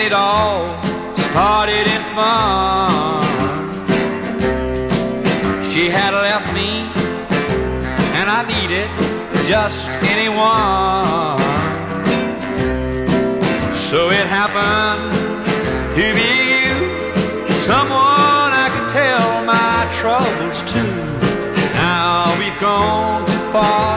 it all started in fun. She had left me, and I needed just anyone. So it happened to be you, someone I could tell my troubles to. Now we've gone too far